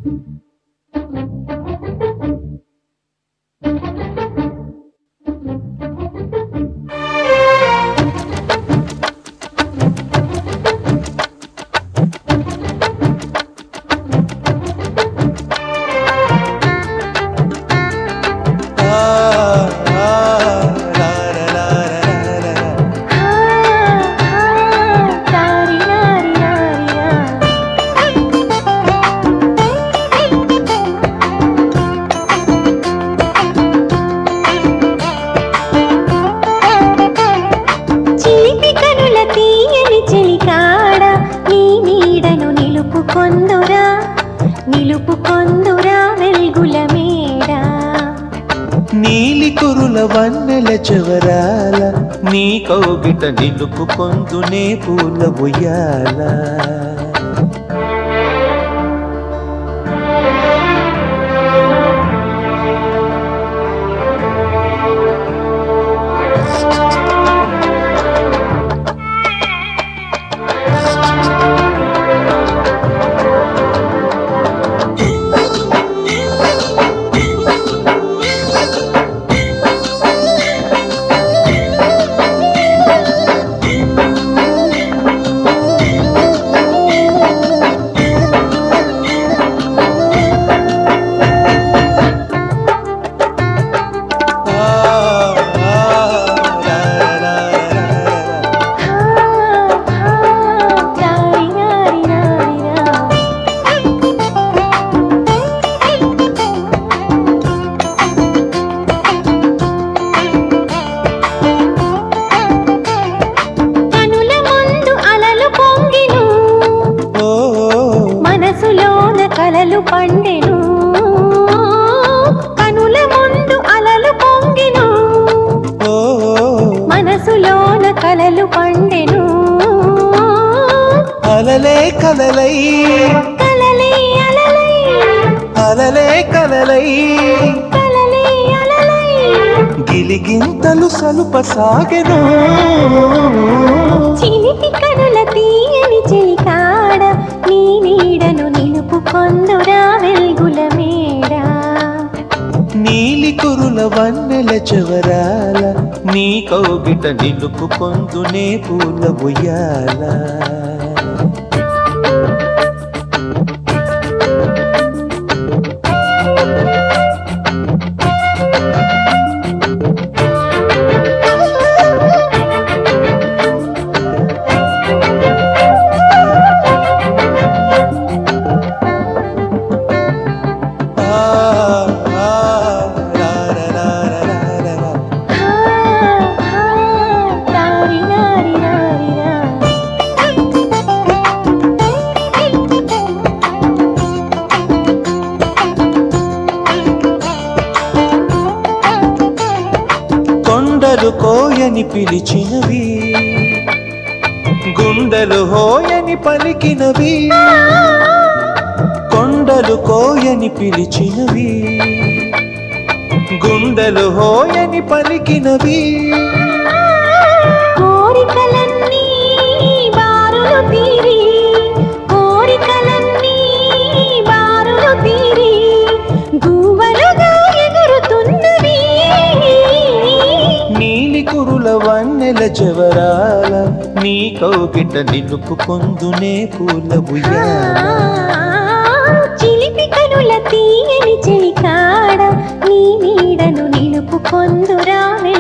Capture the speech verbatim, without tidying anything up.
నీలి కురుల వన్నెల చివరాల నీ కౌగిట నిలుపుకొందునే పూల ఉయ్యాల కలలు పండెను కనుల ముందు అలలు పొంగెను మనసులోన కలలు పండెను అలలే కలలై కలలే అలలై అలలే కలలై కలలే అలలై గిలిగింతలు సలుప సాగెను చిలిపి కనుల తీయని చిలికాడ నీ నీడను నిలుపుకొందురా వెల్గుల మేడ నీలి కురుల వన్నెల చివరాల నీ కౌగిట నిలుపుకొందునే పూల ఉయ్యాల కొండలు కోయని పిలిచినవి గుండెలు హోయని పలికినవి కొండలు కోయని పిలిచినవి గుండెలు హోయని పలికినవి కోరికలన్నీ బారులు తీరి కోరికలన్నీ బారులు తీరి గువ్వలుగా ఎగురుతున్నవి నీలి కురుల వన్నెల చివరాల నీ కౌగిట నిలుపుకొందునే పూల ఉయ్యాల చిలిపి కనుల తీయని చిలికాడ నీ నీడను నిలుపుకొందురా